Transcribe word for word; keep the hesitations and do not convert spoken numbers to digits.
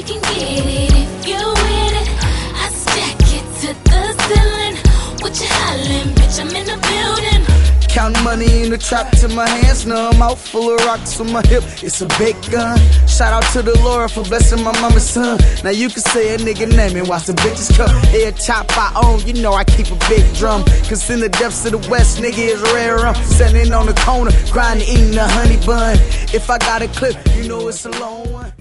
can get it if you with it. I stack it to the ceiling. What you hollering, bitch? I'm in the building. Counting money in the trap till my hands numb. Out full of rocks on my hip, it's a big gun. Shout out to the Lord for blessing my mama's son. Now you can say a nigga name and watch the bitches come. Head chop I own, you know I keep a big drum. Cause in the depths of the west, nigga is rare rum. Standing on the corner, grinding, eating a honey bun. If I got a clip, you know it's a long one.